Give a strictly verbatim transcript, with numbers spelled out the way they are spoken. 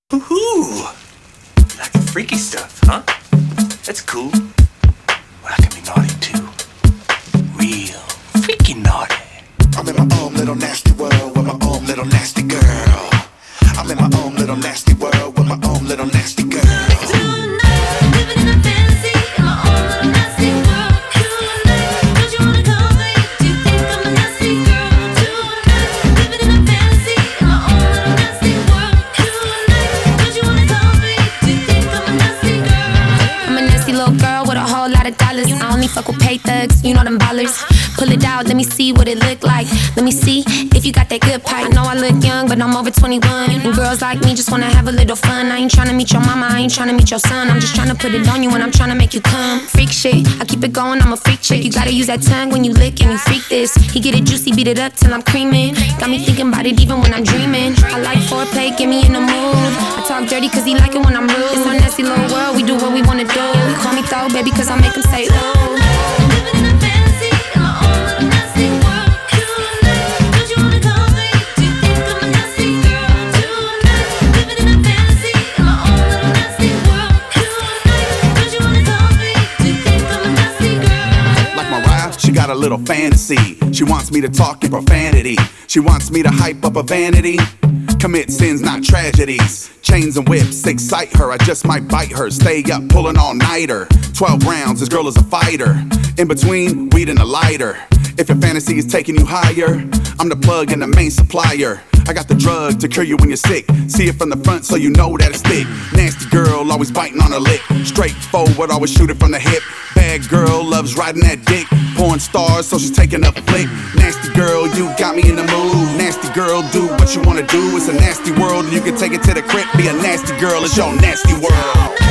Woohoo! Like the freaky stuff, huh? That's cool. But I can be naughty too. Real freaky naughty. I'm in my own little nasty world with my own little nasty girl. I'm in my own little nasty world with my own little nasty girl. I only fuck with pay thugs, you know them ballers. Pull it out, let me see what it look like. Let me see if you got that good pipe. Know I look young, but I'm over twenty-one. And girls like me just wanna have a little fun. I ain't tryna meet your mama, I ain't tryna meet your son. I'm just tryna put it on you when I'm tryna make you come. Freak shit, I keep it going, I'm a freak chick. You gotta use that tongue when you lick and you freak this. He get it juicy, beat it up till I'm creaming. Got me thinking about it even when I'm dreaming. I like foreplay, get me in the mood. I talk dirty cause he like it when I'm rude. It's a nasty little world, we do what we wanna do. Call me throw, baby, cause I make him say ooh. She got a little fantasy. She wants me to talk in profanity. She wants me to hype up a vanity. Commit sins, not tragedies. Chains and whips excite her. I just might bite her. Stay up, pulling all-nighter. Twelve rounds, this girl is a fighter. In between, weed and a lighter. If your fantasy is taking you higher, I'm the plug and the main supplier. I got the drug to cure you when you're sick. See it from the front so you know that it's thick. Nasty girl, always biting on her lip. Straightforward, always shoot it from the hip. Bad girl, loves riding that dick. Porn stars, so she's taking up a flick. Nasty girl, you got me in the mood. Nasty girl, do what you wanna do. It's a nasty world and you can take it to the crib. Be a nasty girl, it's your nasty world.